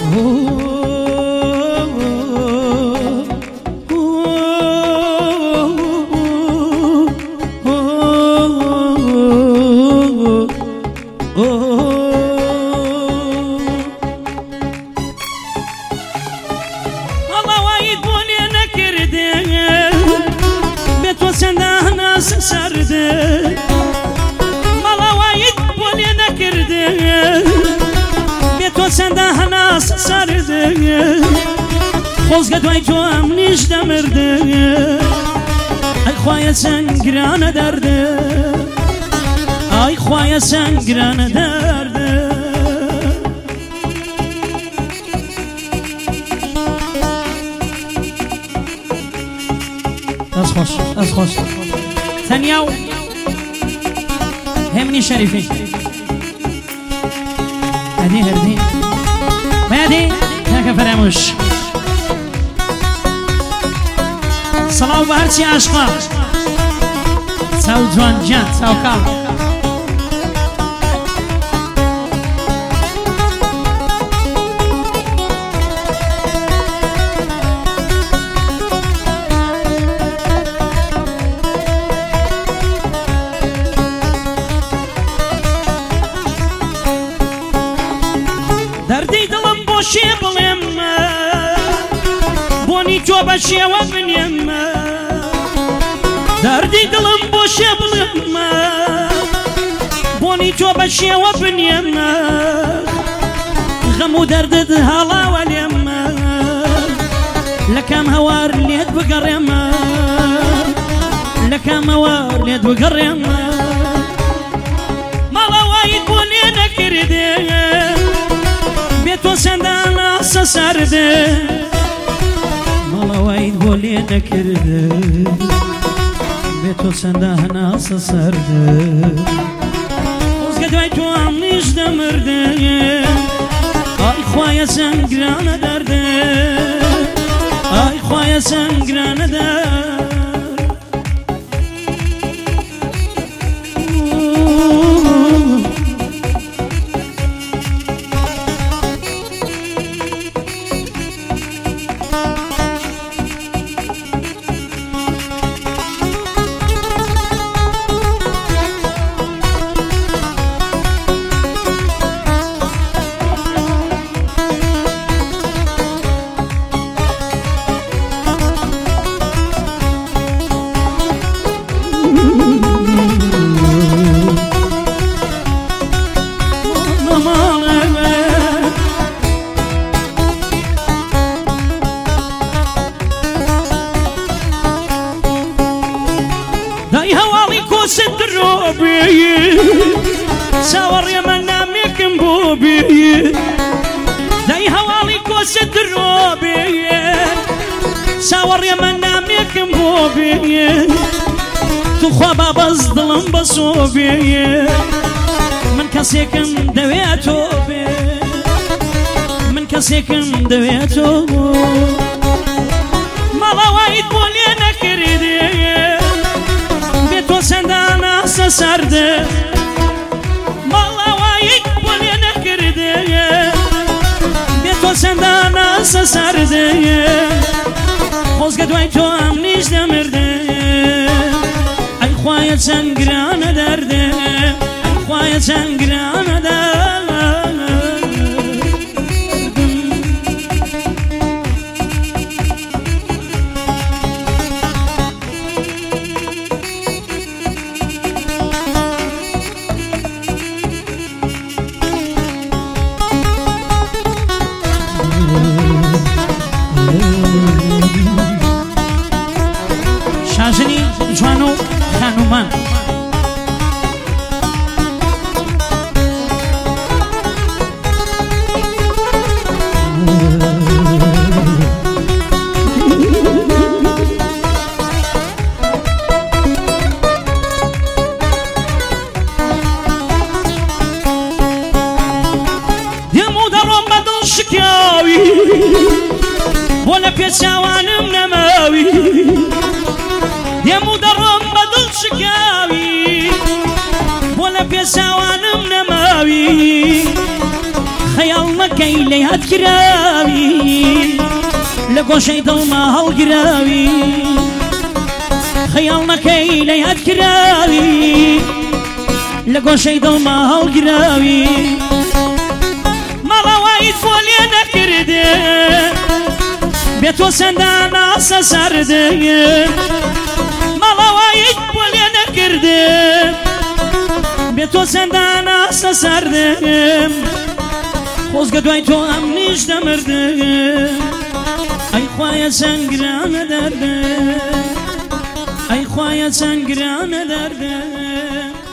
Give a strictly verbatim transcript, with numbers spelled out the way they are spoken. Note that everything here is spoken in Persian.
خۆزگە دوای تۆ ئەم نیش دەمردە ئەی خوایە سەنگرانە دەردە ئای خوایە سەنگرانە دەردە ئەس خۆش ئەس خۆش تەنیا و هێمنی شەریفی هەدی هەردی بەدی تاکە فەرامۆش سەڵاو بە هەرچی عاشقا چاو جوان گیان چاو کاڵ دەردەی دڵم بۆ شێ بڵێم بۆنی تۆ بە شێوە بنێم دەردی دڵم بۆ شێ بڵێم بۆنی تۆ بە شێوە بنێم غەم و دەردت هەڵاوە لێم لە کام هەوار لێت بگەڕێم لە کام هەوار لێت بگەڕێم ماڵەوایت بۆ لێ نەکردێ بێ تۆ سەندانە سە سەردێ ماڵەوایت بۆ لێ نەکردێ بێ تۆ چەندە هەناسە سەردە خۆزگە دوای تۆ ئەم نیش دەمردە ئای خوایە سەنگرانە دەردە ئای خوایە سەنگرانە دەر دای هەواڵی کۆست درۆبێ چاوەڕێمە نامێکم بۆ بێ دای هەواڵی کۆست درۆبێ چاوەڕێمە نامێکم بۆ بێ توخوا بابەز دڵم بەسۆ بێ من کەسێکم دەوێتۆ بێ من کەسێکم دەوێتۆ ماڵەوایت بۆ لێ نەکردێ سەندانە سە سەردە ماڵەوایت بۆ لێ نەکردێ بێ تۆ سەندانە سە سەردە خۆزگە دوای تۆ ئەم نیش دەمردە ئەی خوایە چەند گرانە دەردە ئەی خوایە چەند گرانە دەردە شاژنی جوان و خانومان دێمو دەڕۆم بە دڵ شکاوی بۆ لە پێچاوانم نەماوی دێمو دەڕۆم بە دڵ شکاوی بۆ لە پێچاوانم نەماوی خەیاڵ مەکەی لە یاد کراوی لە گۆشەی دڵما هەڵگراوی خەیاڵ مەکەی لە یاد کراوی لە گۆشەی دڵما هەڵگراوی مەڵەوایت بۆ لێ نەکردێ بێ تۆ سەندان ئاسە سەردێ مەڵەوایت بۆ لێ نەکردێ بێ تۆ سەندان ئاسە سەردێم خۆزگە دوای تۆ ئەم نیش دەمردێم ئەی خوایە چەند گرانە دەردێم ئەی خوایە چەند گرانە دەردێم